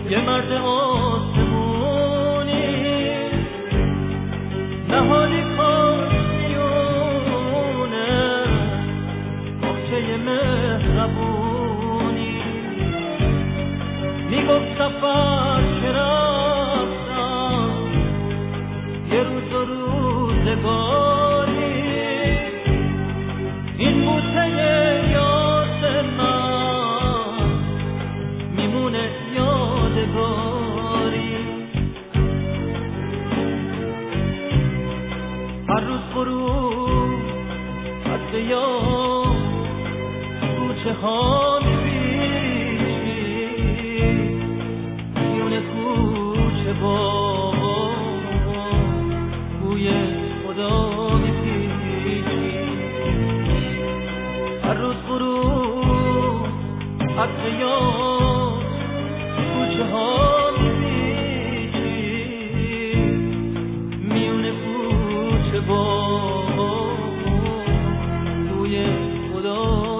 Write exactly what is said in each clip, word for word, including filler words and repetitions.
یه مرد آسمونی نهالی کاش میونه باغچه مهربونی میگفت سفر که رفتم یه روز و روزگاری این بوسه یاد من میمونه یادگاری هر روز غروب حد یاد کوچه ها میبینی میونه کوچه با بوی خدا میپیچی هر روز غروب حد یاد کوچه ها میپیچی میونه کوچه با بوی خدا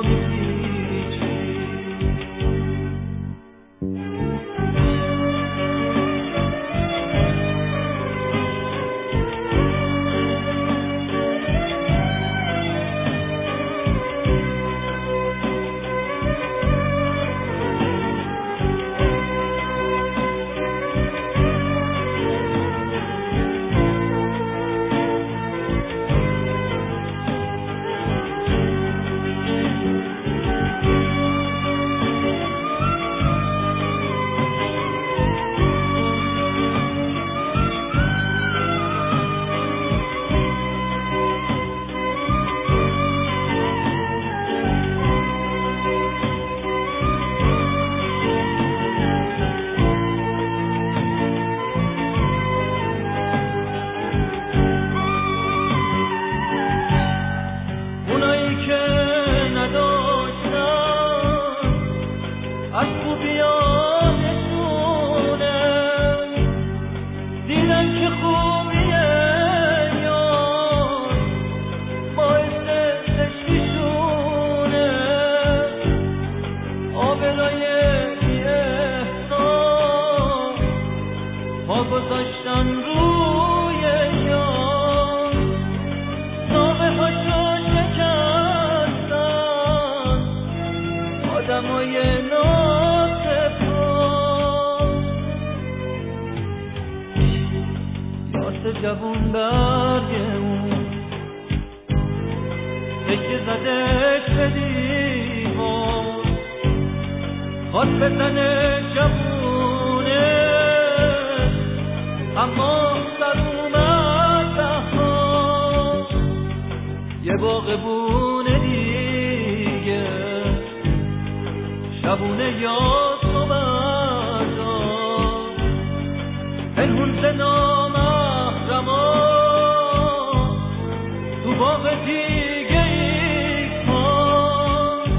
جوون برگمون تکه زدش به دیوار خواست بزنه جوونه اما سر اومد بهار یه باغبونه دیگه شبونه یاد تو بردار پنهون سنام تو باغ دیگه ای کن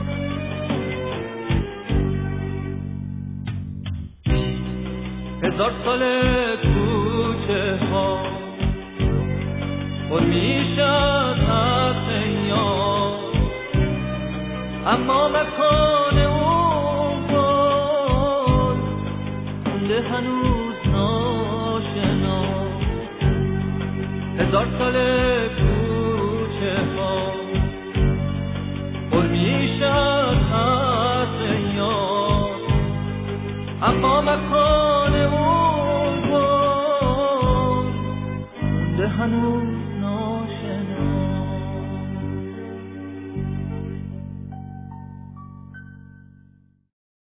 هزار سال کوچه ها پر میشد از یاد اما مکان اون گل مونده هنوز ناشنا هزار سال کوچه ها پر میشد از یاد اما مکان اون گل مونده هنوز ناشنا